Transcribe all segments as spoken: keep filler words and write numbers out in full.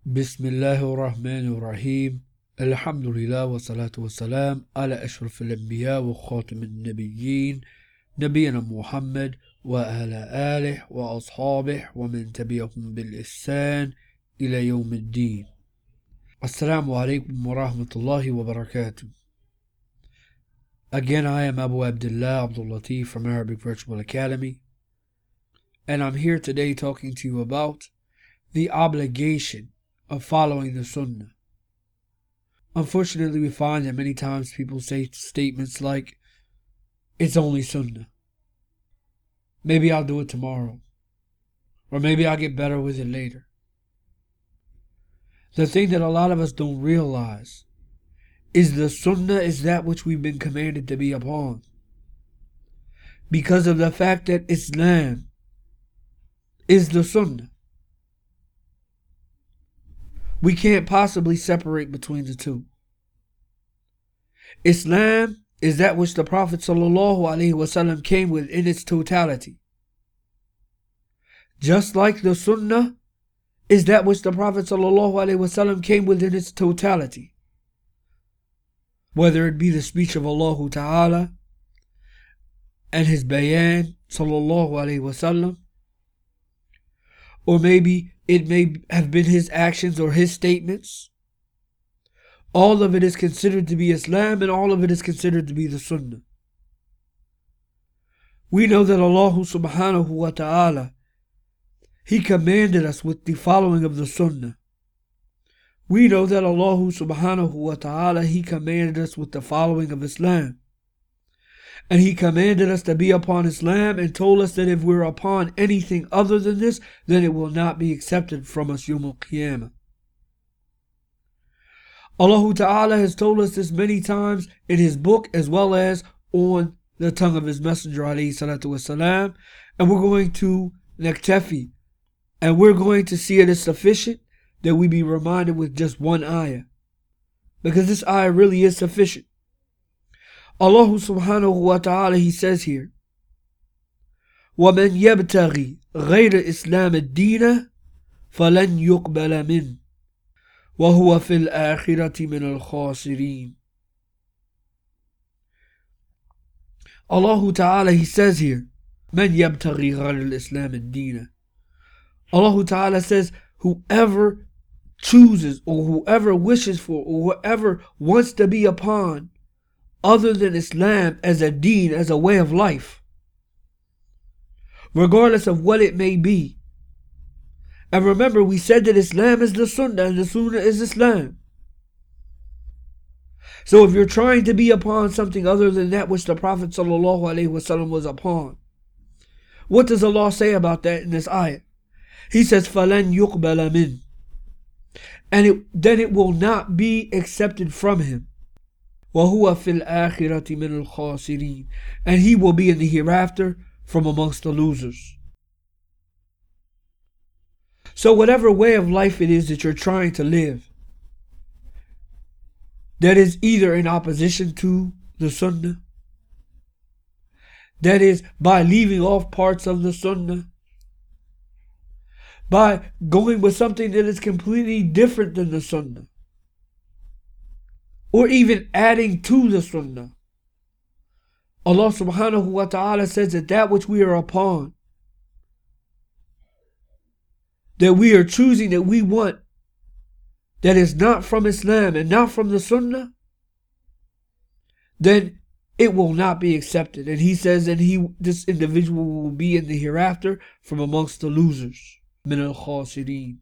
Bismillahir Rahmanir Rahim. Alhamdulillah wa salatu wa salam ala ashraf al-anbiya wa khatim al-nabiyyin nabiyana Muhammad wa ala alih wa ashabih wa man tabi'ahum bil ihsan ila yawm al-din. Assalamu alaikum wa rahmatullahi wa barakatuh. Again, I am Abu Abdullah Abdul Latif from Arabic Virtual Academy, and I'm here today talking to you about the obligation of following the Sunnah. Unfortunately, we find that many times people say statements like, it's only Sunnah. Maybe I'll do it tomorrow. Or maybe I'll get better with it later. The thing that a lot of us don't realize is the Sunnah is that which we've been commanded to be upon. Because of the fact that Islam is the Sunnah. We can't possibly separate between the two. Islam is that which the Prophet ﷺ came with in its totality. Just like the Sunnah is that which the Prophet ﷺ came with in its totality. Whether it be the speech of Allah Ta'ala and His bayan ﷺ, or maybe it may have been His actions or His statements. All of it is considered to be Islam, and all of it is considered to be the Sunnah. We know that Allah subhanahu wa ta'ala, He commanded us with the following of the Sunnah. We know that Allah subhanahu wa ta'ala, He commanded us with the following of Islam. And He commanded us to be upon Islam and told us that if we're upon anything other than this, then it will not be accepted from us Yawm al-Qiyamah. Allah Ta'ala has told us this many times in His book as well as on the tongue of His Messenger alayhi salatu wasalam. And we're going to naktafi, and we're going to see it as sufficient that we be reminded with just one ayah. Because this ayah really is sufficient. Allah subhanahu wa ta'ala, He says here, وَمَنْ يَبْتَغِي غَيْرَ إِسْلَامِ الدِّينَ فَلَنْ يُقْبَلَ مِنْهُ وَهُوَ فِي الْآخِرَةِ مِنَ الْخَاسِرِينَ. Allah Ta'ala, He says here, مَنْ يَبْتَغِي غَيْرَ الْإِسْلَامِ الدِّينَ. Allah Ta'ala says, whoever chooses or whoever wishes for or whoever wants to be upon other than Islam as a deen, as a way of life, regardless of what it may be. And remember, we said that Islam is the Sunnah and the Sunnah is Islam. So if you're trying to be upon something other than that which the Prophet ﷺ was upon, what does Allah say about that in this ayah? He says, فَلَنْ يُقْبَلَ مِنْهُ, and it, then it will not be accepted from him. وَهُوَ فِي الْآخِرَةِ مِنَ الْخَاسِرِينَ, and he will be in the hereafter from amongst the losers. So whatever way of life it is that you're trying to live, that is either in opposition to the Sunnah, that is by leaving off parts of the Sunnah, by going with something that is completely different than the Sunnah, or even adding to the Sunnah, Allah subhanahu wa ta'ala says that that which we are upon, that we are choosing, that we want, that is not from Islam and not from the Sunnah, then it will not be accepted. And He says that he, this individual will be in the hereafter from amongst the losers. Min al-khasirin.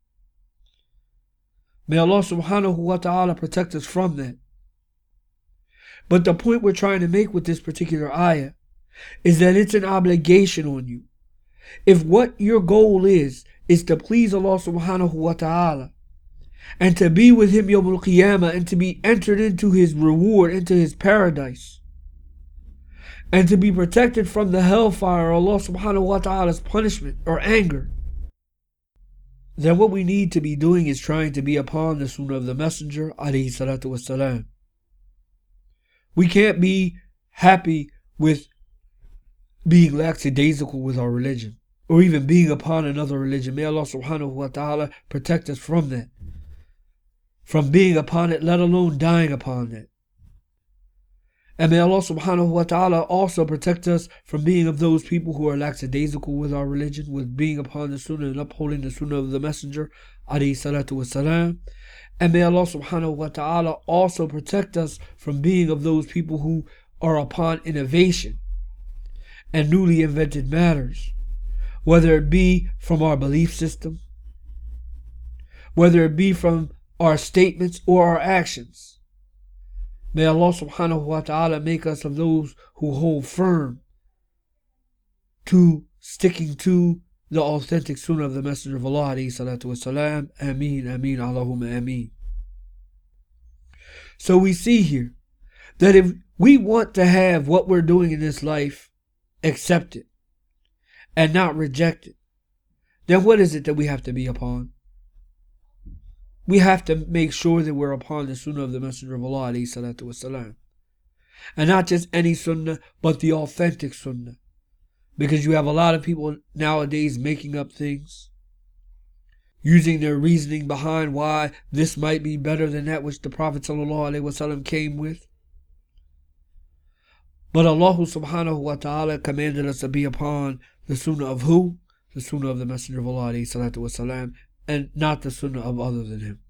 May Allah subhanahu wa ta'ala protect us from that. But the point we're trying to make with this particular ayah is that it's an obligation on you. If what your goal is, is to please Allah subhanahu wa ta'ala, and to be with Him Yawm al-Qiyamah, and to be entered into His reward, into His paradise, and to be protected from the hellfire, Allah subhanahu wa ta'ala's punishment or anger, then what we need to be doing is trying to be upon the Sunnah of the Messenger alayhi salatu wasalam. We can't be happy with being lackadaisical with our religion. or even being upon another religion. May Allah subhanahu wa ta'ala protect us from that. From being upon it, let alone dying upon it. And may Allah subhanahu wa ta'ala also protect us from being of those people who are lackadaisical with our religion, with being upon the sunnah and upholding the sunnah of the Messenger, alayhi salatu wasalam. And may Allah subhanahu wa ta'ala also protect us from being of those people who are upon innovation and newly invented matters, whether it be from our belief system, whether it be from our statements or our actions. May Allah subhanahu wa ta'ala make us of those who hold firm to sticking to the authentic sunnah of the Messenger of Allah alayhi salatu wasalam. Ameen, ameen, Allahumma ameen. So we see here that if we want to have what we're doing in this life accepted and not rejected, then what is it that we have to be upon? We have to make sure that we're upon the sunnah of the Messenger of Allah alayhi salatu wasalam. And not just any sunnah, but the authentic sunnah. Because you have a lot of people nowadays making up things, using their reasoning behind why this might be better than that which the Prophet sallallahu alaihi wasallam came with. But Allah subhanahu wa ta'ala commanded us to be upon the sunnah of who? The sunnah of the Messenger of Allah alayhi salatu wasalam, and not the sunnah of other than him.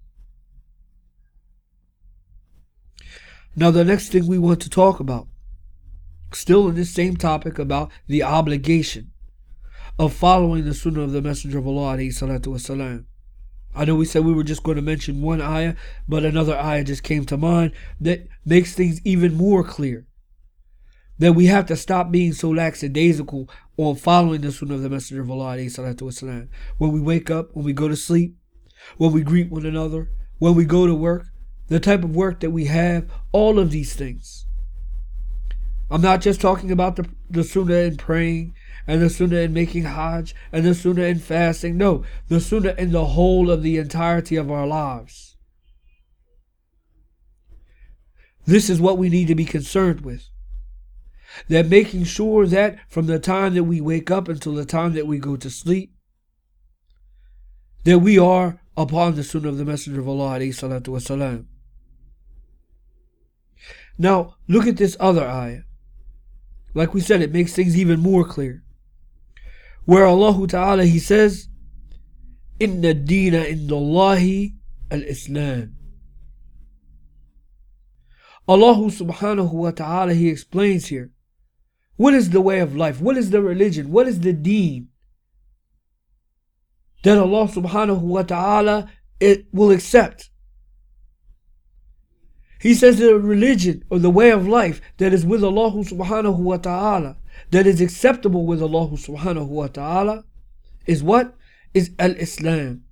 Now the next thing we want to talk about, still in this same topic about the obligation of following the sunnah of the Messenger of Allah alayhi salatu wasalam. I know we said we were just going to mention one ayah, but another ayah just came to mind that makes things even more clear. That we have to stop being so lackadaisical on following the sunnah of the Messenger of Allah alayhi salatu wasalam. When we wake up, when we go to sleep, when we greet one another, when we go to work, the type of work that we have, all of these things. I'm not just talking about the, the sunnah in praying, and the sunnah in making hajj, and the sunnah in fasting. No, the sunnah in the whole of the entirety of our lives. This is what we need to be concerned with. That making sure that from the time that we wake up until the time that we go to sleep, that we are upon the sunnah of the Messenger of Allah alayhi salatu wasalam. Now, look at this other ayah. Like we said, it makes things even more clear. Where Allah Ta'ala, He says, Inna deena indallahi al-Islam. Allah subhanahu wa ta'ala, He explains here, what is the way of life? What is the religion? What is the deen that Allah subhanahu wa ta'ala it will accept? He says the religion or the way of life that is with Allah subhanahu wa ta'ala, that is acceptable with Allah subhanahu wa ta'ala, is what? Is al-Islam.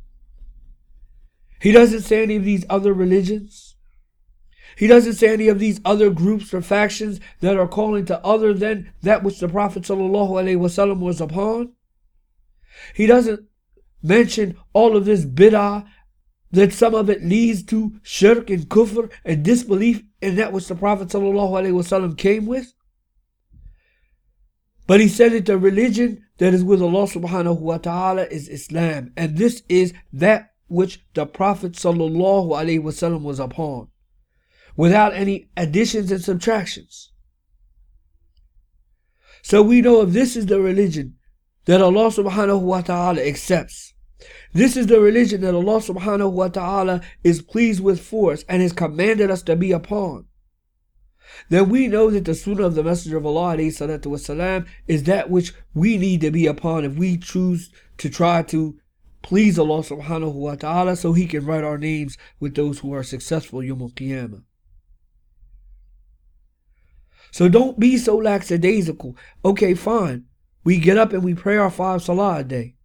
He doesn't say any of these other religions. He doesn't say any of these other groups or factions that are calling to other than that which the Prophet sallallahu alaihi wasallam was upon. He doesn't mention all of this bid'ah, that some of it leads to shirk and kufr and disbelief in that which the Prophet sallallahu alaihi wasallam came with. But he said that the religion that is with Allah subhanahu wa ta'ala is Islam. And this is that which the Prophet sallallahu alaihi wasallam was upon, without any additions and subtractions. So we know if this is the religion that Allah subhanahu wa ta'ala accepts, this is the religion that Allah subhanahu wa ta'ala is pleased with for us and has commanded us to be upon, then we know that the sunnah of the Messenger of Allah alayhi salatu wasalam is that which we need to be upon if we choose to try to please Allah subhanahu wa ta'ala so He can write our names with those who are successful Yawm al-Qiyamah. So don't be so lackadaisical. Okay, fine. We get up and we pray our five salah a day.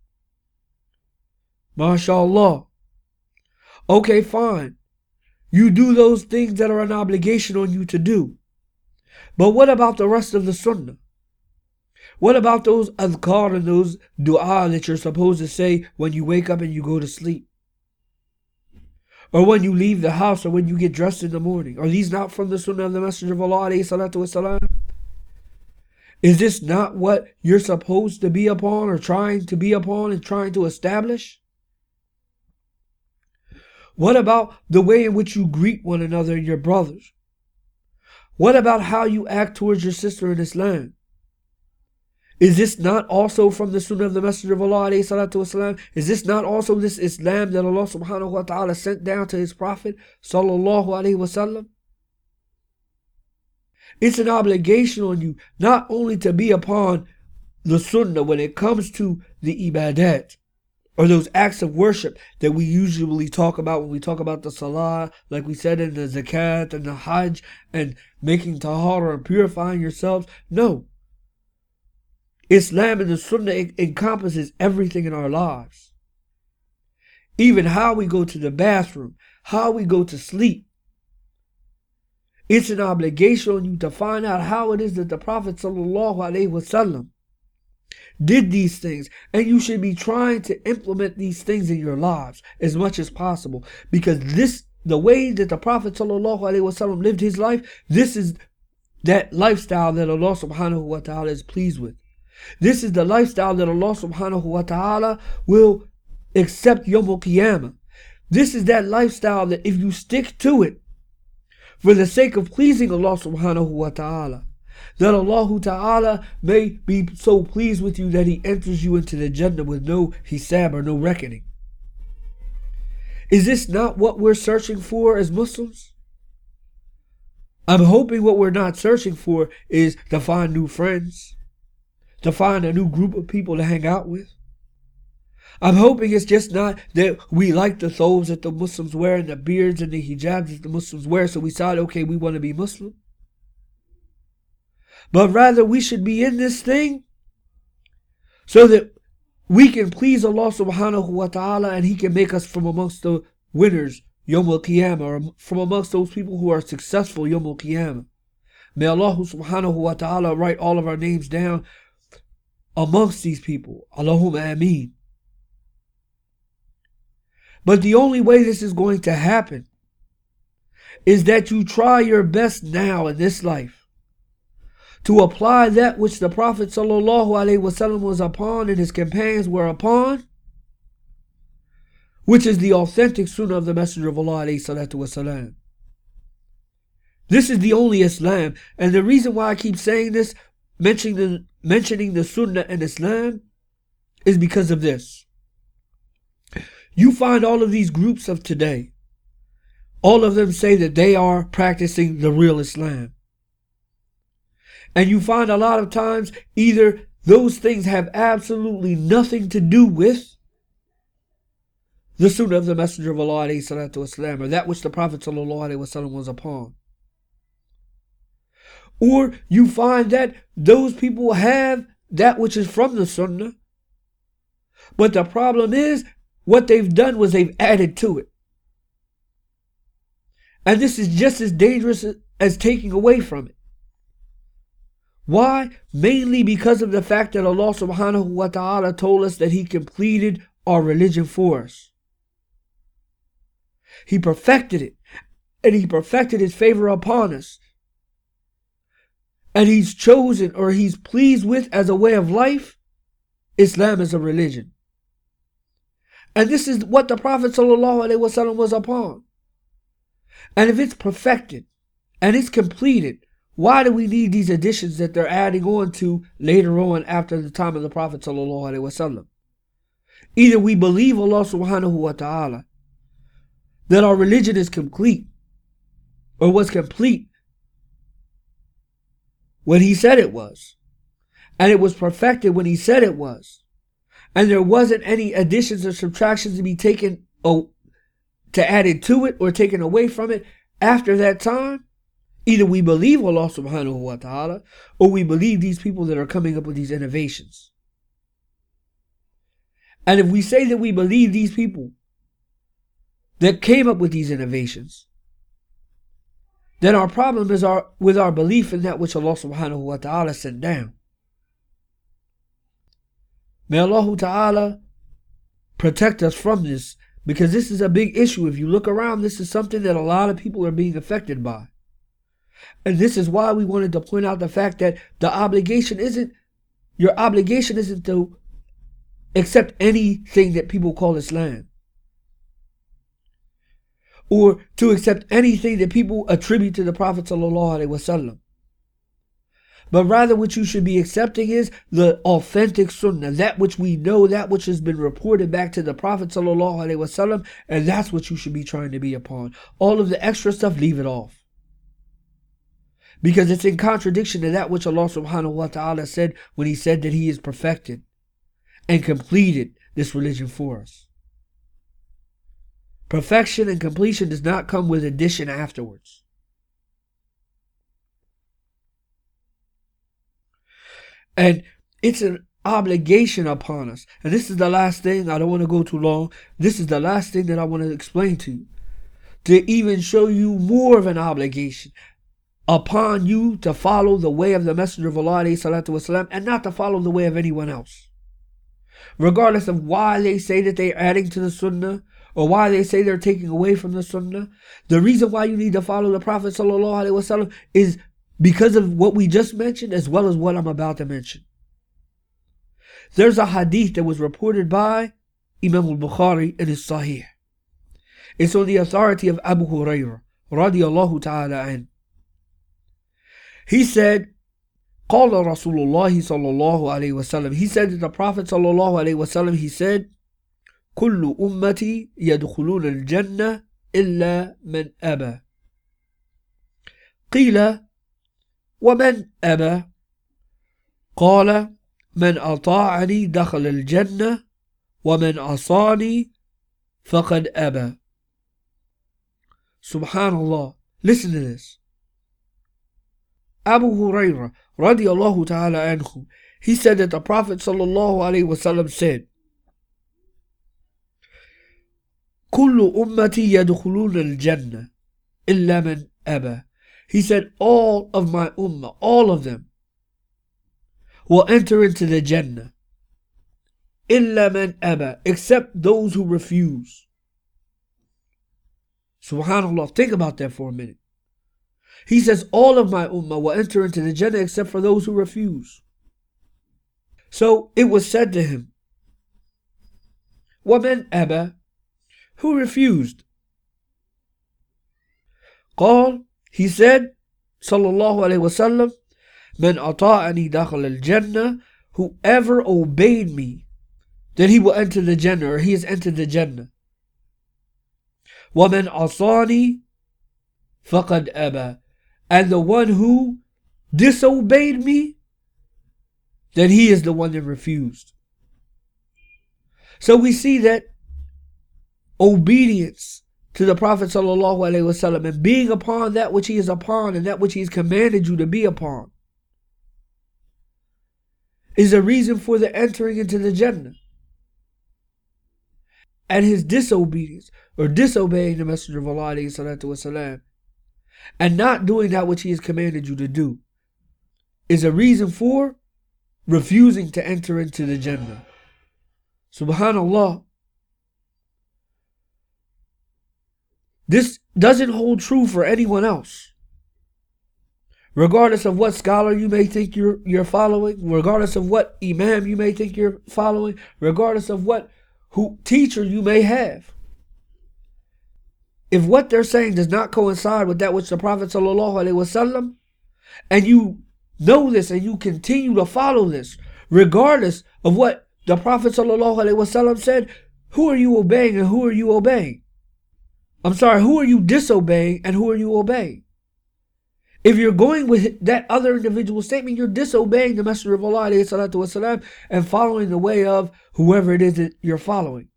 MashaAllah. Okay, fine. You do those things that are an obligation on you to do. But what about the rest of the sunnah? What about those adhkar and those dua that you're supposed to say when you wake up and you go to sleep? Or when you leave the house, or when you get dressed in the morning? Are these not from the sunnah of the Messenger of Allah alayhi salatu wasalam? Is this not what you're supposed to be upon, or trying to be upon and trying to establish? What about the way in which you greet one another and your brothers? What about how you act towards your sister in Islam? Is this not also from the Sunnah of the Messenger of Allah alayhi salatu wasalam? Is this not also this Islam that Allah subhanahu wa ta'ala sent down to His Prophet sallallahu alayhi wasallam? It's an obligation on you not only to be upon the Sunnah when it comes to the ibadat, or those acts of worship that we usually talk about when we talk about the salah, like we said in the zakat and the hajj, and making tahara and purifying yourselves. No. Islam and the Sunnah encompasses everything in our lives. Even how we go to the bathroom, how we go to sleep. It's an obligation on you to find out how it is that the Prophet sallallahu alaihi wasallam did these things, and you should be trying to implement these things in your lives as much as possible, because this, the way that the Prophet sallallahu alaihi wasallam lived his life, this is that lifestyle that Allah subhanahu wa ta'ala is pleased with. This is the lifestyle that Allah subhanahu wa ta'ala will accept Yawm al-Qiyamah. This is that lifestyle that if you stick to it for the sake of pleasing Allah subhanahu wa ta'ala, that Allah ta'ala may be so pleased with you that He enters you into the Jannah with no hisab or no reckoning. Is this not what we're searching for as Muslims? I'm hoping what we're not searching for is to find new friends, to find a new group of people to hang out with. I'm hoping it's just not that we like the thobes that the Muslims wear and the beards and the hijabs that the Muslims wear, so we decide, okay, we want to be Muslim. But rather we should be in this thing so that we can please Allah subhanahu wa ta'ala, and He can make us from amongst the winners Yawm al-Qiyamah, or from amongst those people who are successful Yawm al-Qiyamah. May Allah subhanahu wa ta'ala write all of our names down amongst these people. Allahumma ameen. But the only way this is going to happen is that you try your best now in this life to apply that which the Prophet sallallahu alaihi wasallam was upon and his companions were upon, which is the authentic Sunnah of the Messenger of Allah alayhi salatu wasalam. This is the only Islam, and the reason why I keep saying this, mentioning the, mentioning the Sunnah and Islam, is because of this. You find all of these groups of today, all of them say that they are practicing the real Islam. And you find a lot of times either those things have absolutely nothing to do with the Sunnah of the Messenger of Allah alayhi salatu wasalam, or that which the Prophet sallallahu alaihi wasallam was upon. Or you find that those people have that which is from the Sunnah, but the problem is what they've done was they've added to it. And this is just as dangerous as taking away from it. Why? Mainly because of the fact that Allah subhanahu wa ta'ala told us that He completed our religion for us. He perfected it, and He perfected His favor upon us. And He's chosen, or He's pleased with as a way of life, Islam as a religion. And this is what the Prophet sallallahu alaihi wasallam was upon. And if it's perfected and it's completed, why do we need these additions that they're adding on to later on after the time of the Prophet sallallahu alaihi wasallam? Either we believe Allah subhanahu wa ta'ala that our religion is complete, or was complete when He said it was, and it was perfected when He said it was, and there wasn't any additions or subtractions to be taken oh, to added to it or taken away from it after that time. Either we believe Allah subhanahu wa ta'ala, or we believe these people that are coming up with these innovations. And if we say that we believe these people that came up with these innovations, then our problem is our with our belief in that which Allah subhanahu wa ta'ala sent down. May Allah ta'ala protect us from this, because this is a big issue. If you look around, this is something that a lot of people are being affected by. And this is why we wanted to point out the fact that the obligation isn't, your obligation isn't to accept anything that people call Islam, or to accept anything that people attribute to the Prophet sallallahu alaihi wasallam. But rather what you should be accepting is the authentic sunnah, that which we know, that which has been reported back to the Prophet sallallahu alaihi wasallam, and that's what you should be trying to be upon. All of the extra stuff, leave it off. Because it's in contradiction to that which Allah subhanahu wa ta'ala said when He said that He has perfected and completed this religion for us. Perfection and completion does not come with addition afterwards. And it's an obligation upon us. And this is the last thing, I don't want to go too long. This is the last thing that I want to explain to you. To even show you more of an obligation upon you to follow the way of the Messenger of Allah والسلام, and not to follow the way of anyone else. Regardless of why they say that they're adding to the Sunnah, or why they say they're taking away from the Sunnah, the reason why you need to follow the Prophet ﷺ is because of what we just mentioned, as well as what I'm about to mention. There's a hadith that was reported by Imam al-Bukhari in his Sahih. It's on the authority of Abu Hurairah radiyallahu ta'ala anhu. He said, قال رسول الله صلى الله عليه وسلم. He said that the Prophet صلى الله عليه وسلم, he said, كل أمتي يدخلون الجنة إلا من أبى. قيل ومن أبى؟ قال من أطاعني دخل الجنة ومن عصاني فقد أبى. Subhanallah. Listen to this. Abu Hurairah radiyallahu ta'ala anhu, he said that the Prophet sallallahu alaihi wasallam said, كل أمتي يدخلون الجنة إلا من أبى. He said all of my ummah, all of them, will enter into the Jannah. إلا من أبى, except those who refuse. Subhanallah, think about that for a minute. He says all of my ummah will enter into the Jannah except for those who refuse. So it was said to him, وَمَنْ أَبَى? Who refused? قال, he said, sallallahu alayhi wasallam, مَنْ أَطَاعَنِي دَخَلَ الْجَنَّةِ, whoever obeyed me, then he will enter the Jannah, or he has entered the Jannah. وَمَنْ عَصَانِي فَقَدْ أَبَى. And the one who disobeyed me, then he is the one that refused. So we see that obedience to the Prophet sallallahu alaihi wasallam and being upon that which he is upon and that which he has commanded you to be upon is a reason for the entering into the Jannah. And his disobedience, or disobeying the Messenger of Allah alayhi salatu wasalam, and not doing that which he has commanded you to do, is a reason for refusing to enter into the Jannah. Subhanallah. This doesn't hold true for anyone else. Regardless of what scholar you may think you're, you're following, regardless of what imam you may think you're following, regardless of what who, teacher you may have. If what they're saying does not coincide with that which the Prophet sallallahu alaihi wasallam, and you know this and you continue to follow this, regardless of what the Prophet sallallahu alaihi wasallam said, who are you obeying and who are you obeying? I'm sorry, who are you disobeying and who are you obeying? If you're going with that other individual statement, you're disobeying the Messenger of Allah alayhi salatu wasalam and following the way of whoever it is that you're following.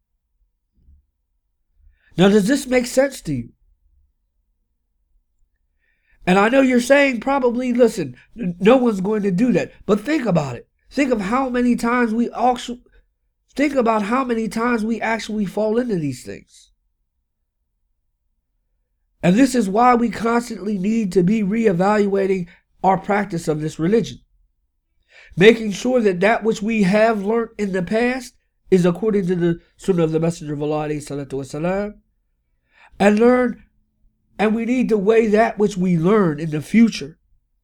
Now, does this make sense to you? And I know you're saying probably, listen, no one's going to do that. But think about it. Think of how many times we actually, think about how many times we actually fall into these things. And this is why we constantly need to be reevaluating our practice of this religion. Making sure that that which we have learned in the past is according to the Sunnah of the Messenger of Allah alayhi salatu wasalam, and learn And we need to weigh that which we learn in the future.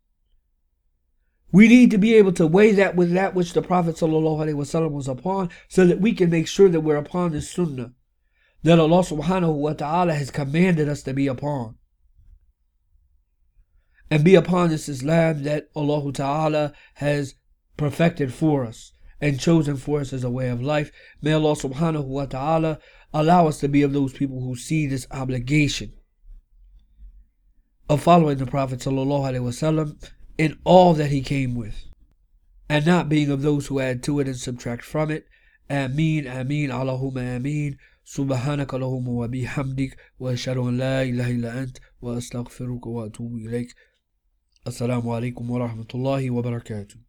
We need to be able to weigh that with that which the Prophet ﷺ was upon, so that we can make sure that we're upon the sunnah that Allah subhanahu wa ta'ala has commanded us to be upon. And be upon this Islam that Allah ta'ala has perfected for us and chosen for us as a way of life. May Allah subhanahu wa ta'ala allow us to be of those people who see this obligation of following the Prophet sallallahu alaihi wasallam in all that he came with, and not being of those who add to it and subtract from it. Ameen, ameen, Allahumma ameen. Subhanaka Allahumma wa bihamdik, wa ashhadu an la ilaha illa ant, wa astaghfiruka wa atubu ilayk. Assalamu alaikum wa rahmatullahi wa barakatuh.